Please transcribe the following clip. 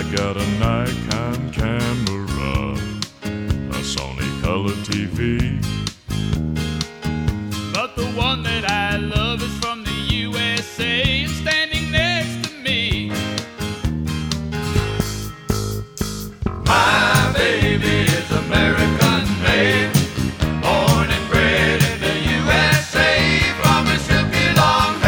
got a Nikon camera, a Sony color TV, but the one that